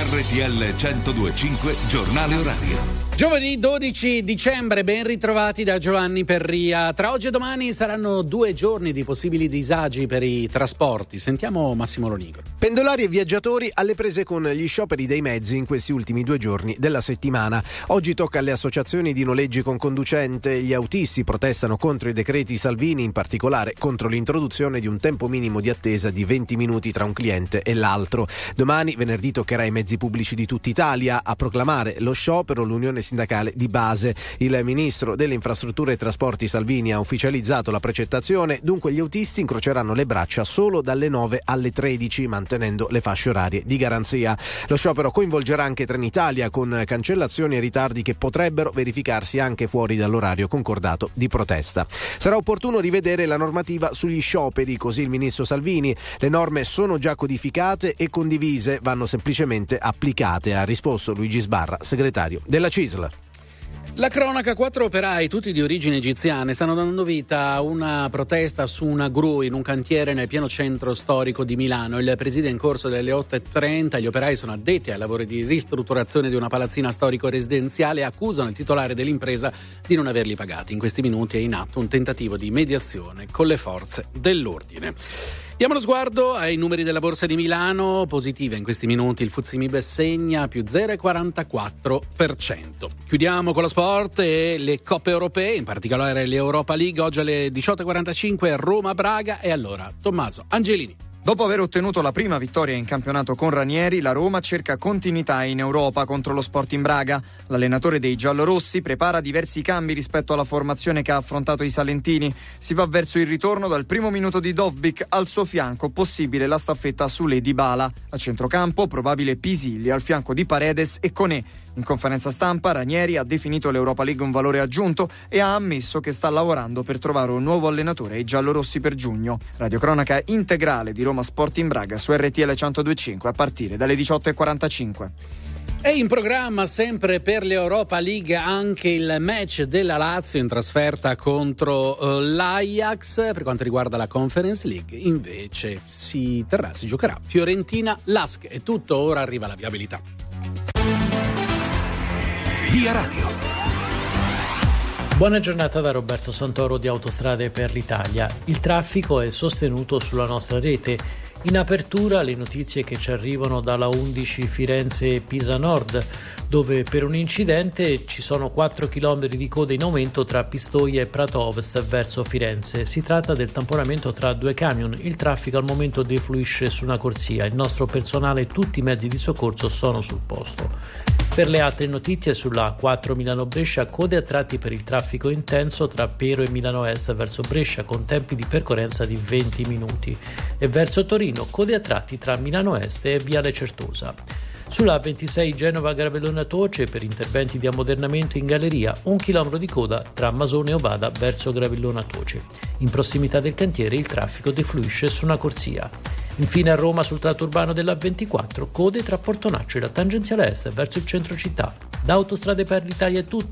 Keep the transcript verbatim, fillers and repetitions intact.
R T L centodue e cinque Giornale Orario. Giovedì dodici dicembre, ben ritrovati da Giovanni Perria. Tra oggi e domani saranno due giorni di possibili disagi per i trasporti. Sentiamo Massimo Lonigro. Pendolari e viaggiatori alle prese con gli scioperi dei mezzi in questi ultimi due giorni della settimana. Oggi tocca alle associazioni di noleggi con conducente. Gli autisti protestano contro i decreti Salvini, in particolare contro l'introduzione di un tempo minimo di attesa di venti minuti tra un cliente e l'altro. Domani, venerdì, toccherà ai mezzi pubblici di tutta Italia. A proclamare lo sciopero l'Unione Sindacale di Base. Il ministro delle Infrastrutture e Trasporti Salvini ha ufficializzato la precettazione, dunque gli autisti incroceranno le braccia solo dalle nove alle tredici, mantenendo le fasce orarie di garanzia. Lo sciopero coinvolgerà anche Trenitalia, con cancellazioni e ritardi che potrebbero verificarsi anche fuori dall'orario concordato di protesta. Sarà opportuno rivedere la normativa sugli scioperi, così il ministro Salvini. Le norme sono già codificate e condivise, vanno semplicemente applicate, ha risposto Luigi Sbarra, segretario della C I S L. La cronaca: quattro operai, tutti di origine egiziane, stanno dando vita a una protesta su una gru in un cantiere nel pieno centro storico di Milano. Il presidio è in corso dalle otto e trenta. Gli operai sono addetti ai lavori di ristrutturazione di una palazzina storico-residenziale e accusano il titolare dell'impresa di non averli pagati. In questi minuti è in atto un tentativo di mediazione con le forze dell'ordine. Diamo lo sguardo ai numeri della Borsa di Milano. Positiva in questi minuti il F T S E MIB segna più zero virgola quarantaquattro per cento. Chiudiamo con lo sport e le coppe europee, in particolare l'Europa League. Oggi alle diciotto e quarantacinque Roma-Braga. E allora Tommaso Angelini. Dopo aver ottenuto la prima vittoria in campionato con Ranieri, la Roma cerca continuità in Europa contro lo Sporting Braga. L'allenatore dei giallorossi prepara diversi cambi rispetto alla formazione che ha affrontato i salentini. Si va verso il ritorno dal primo minuto di Dovbyk, al suo fianco possibile la staffetta su Lady Bala. A centrocampo probabile Pisilli, al fianco di Paredes e Koné. In conferenza stampa Ranieri ha definito l'Europa League un valore aggiunto e ha ammesso che sta lavorando per trovare un nuovo allenatore ai giallorossi per giugno. Radiocronaca integrale di Roma Sporting Braga su R T L centodue e cinque a partire dalle diciotto e quarantacinque. È in programma sempre per l'Europa League anche il match della Lazio in trasferta contro uh, l'Ajax. Per quanto riguarda la Conference League invece si terrà, si giocherà Fiorentina-Lask. È tutto, ora arriva la viabilità. Via Radio. Buona giornata da Roberto Santoro di Autostrade per l'Italia. Il traffico è sostenuto sulla nostra rete. In apertura le notizie che ci arrivano dalla undici Firenze-Pisa Nord, dove per un incidente ci sono quattro chilometri di coda in aumento tra Pistoia e Prato Ovest verso Firenze. Si tratta del tamponamento tra due camion. Il traffico al momento defluisce su una corsia. Il nostro personale e tutti i mezzi di soccorso sono sul posto. Per le altre notizie, sulla A quattro Milano-Brescia, code a tratti per il traffico intenso tra Pero e Milano Est verso Brescia, con tempi di percorrenza di venti minuti. E verso Torino, code a tratti tra Milano Est e Viale Certosa. Sulla A ventisei Genova-Gravellona-Toce, per interventi di ammodernamento in galleria, un chilometro di coda tra Masone e Ovada verso Gravellona-Toce. In prossimità del cantiere il traffico defluisce su una corsia. Infine a Roma, sul tratto urbano della A ventiquattro, code tra Portonaccio e la tangenziale est verso il centro città. Da Autostrade per l'Italia è tutto.